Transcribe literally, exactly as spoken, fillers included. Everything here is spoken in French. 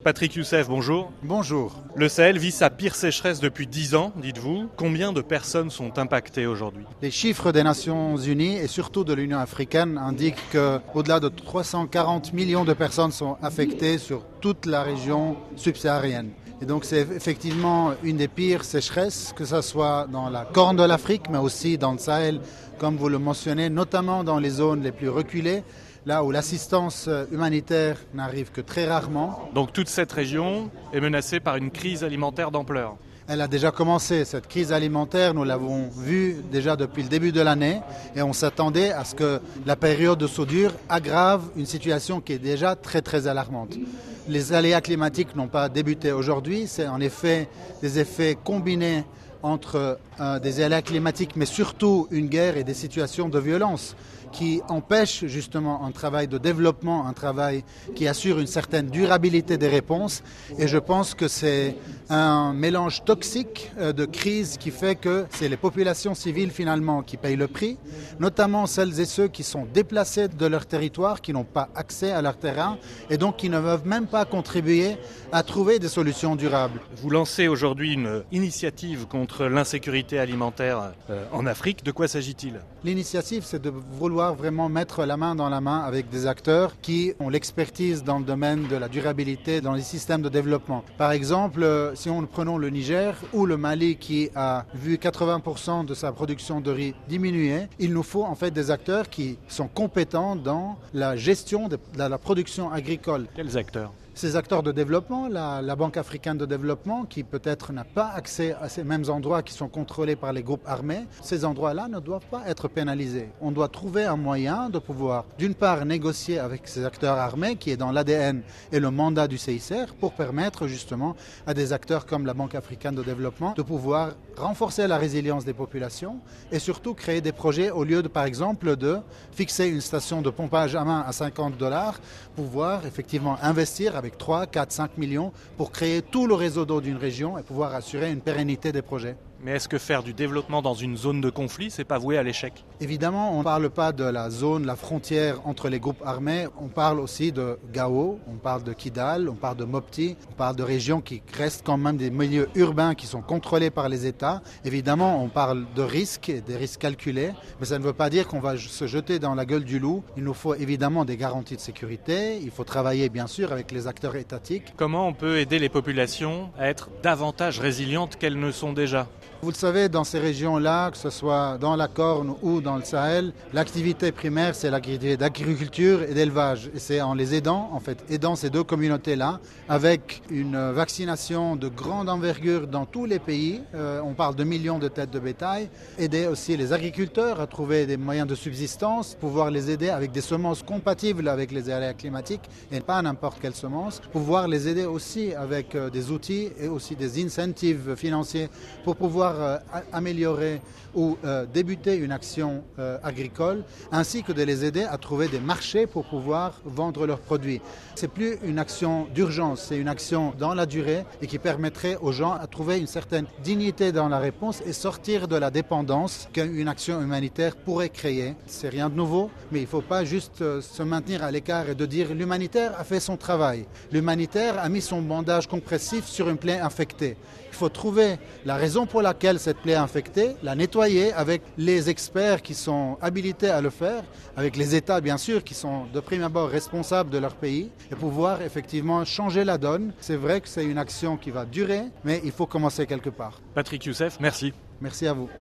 Patrick Youssef, bonjour. Bonjour. Le Sahel vit sa pire sécheresse depuis dix ans, dites-vous. Combien de personnes sont impactées aujourd'hui? Les chiffres des Nations Unies et surtout de l'Union africaine indiquent qu'au-delà de trois cent quarante millions de personnes sont affectées sur toute la région subsaharienne. Et donc c'est effectivement une des pires sécheresses, que ce soit dans la Corne de l'Afrique, mais aussi dans le Sahel, comme vous le mentionnez, notamment dans les zones les plus reculées, là où l'assistance humanitaire n'arrive que très rarement. Donc toute cette région est menacée par une crise alimentaire d'ampleur. Elle a déjà commencé, cette crise alimentaire, nous l'avons vue déjà depuis le début de l'année et on s'attendait à ce que la période de soudure aggrave une situation qui est déjà très très alarmante. Les aléas climatiques n'ont pas débuté aujourd'hui, c'est en effet des effets combinés entre euh, des aléas climatiques mais surtout une guerre et des situations de violence qui empêchent justement un travail de développement, un travail qui assure une certaine durabilité des réponses. Et je pense que c'est un mélange toxique de crise qui fait que c'est les populations civiles finalement qui payent le prix, notamment celles et ceux qui sont déplacés de leur territoire, qui n'ont pas accès à leur terrain et donc qui ne peuvent même pas contribuer à trouver des solutions durables. Vous lancez aujourd'hui une initiative contre l'insécurité alimentaire en Afrique. De quoi s'agit-il? L'initiative, c'est de vouloir vraiment mettre la main dans la main avec des acteurs qui ont l'expertise dans le domaine de la durabilité dans les systèmes de développement. Par exemple, si on prenons le Niger ou le Mali qui a vu quatre-vingts pour cent de sa production de riz diminuer, il nous faut en fait des acteurs qui sont compétents dans la gestion de la production agricole. Quels acteurs ? Ces acteurs de développement, la, la Banque africaine de développement, qui peut-être n'a pas accès à ces mêmes endroits qui sont contrôlés par les groupes armés, ces endroits-là ne doivent pas être pénalisés. On doit trouver un moyen de pouvoir, d'une part, négocier avec ces acteurs armés, qui est dans l'A D N et le mandat du C I C R, pour permettre justement à des acteurs comme la Banque africaine de développement de pouvoir renforcer la résilience des populations et surtout créer des projets au lieu de, par exemple, de fixer une station de pompage à main à cinquante dollars, pouvoir effectivement investir avec avec trois, quatre, cinq millions pour créer tout le réseau d'eau d'une région et pouvoir assurer une pérennité des projets. Mais est-ce que faire du développement dans une zone de conflit, c'est pas voué à l'échec? Évidemment, on ne parle pas de la zone, la frontière entre les groupes armés, on parle aussi de Gao, on parle de Kidal, on parle de Mopti, on parle de régions qui restent quand même des milieux urbains qui sont contrôlés par les États. Évidemment, on parle de risques, des risques calculés, mais ça ne veut pas dire qu'on va se jeter dans la gueule du loup. Il nous faut évidemment des garanties de sécurité, il faut travailler bien sûr avec les acteurs étatiques. Comment on peut aider les populations à être davantage résilientes qu'elles ne sont déjà ? Vous le savez, dans ces régions-là, que ce soit dans la Corne ou dans le Sahel, l'activité primaire, c'est l'activité d'agriculture et d'élevage. Et c'est en les aidant, en fait, aidant ces deux communautés-là, avec une vaccination de grande envergure dans tous les pays. Euh, on parle de millions de têtes de bétail. Aider aussi les agriculteurs à trouver des moyens de subsistance, pouvoir les aider avec des semences compatibles avec les aléas climatiques et pas n'importe quelle semence. Pouvoir les aider aussi avec euh, des outils et aussi des incentives financiers pour pouvoir Euh, améliorer ou euh, débuter une action euh, agricole, ainsi que de les aider à trouver des marchés pour pouvoir vendre leurs produits. C'est plus une action d'urgence, c'est une action dans la durée et qui permettrait aux gens à trouver une certaine dignité dans la réponse et sortir de la dépendance qu'une action humanitaire pourrait créer. C'est rien de nouveau, mais il ne faut pas juste euh, se maintenir à l'écart et de dire l'humanitaire a fait son travail. L'humanitaire a mis son bandage compressif sur une plaie infectée. Il faut trouver la raison pour laquelle cette plaie est infectée, la nettoyer avec les experts qui sont habilités à le faire, avec les États bien sûr qui sont de prime abord responsables de leur pays et pouvoir effectivement changer la donne. C'est vrai que c'est une action qui va durer, mais il faut commencer quelque part. Patrick Youssef, merci. Merci à vous.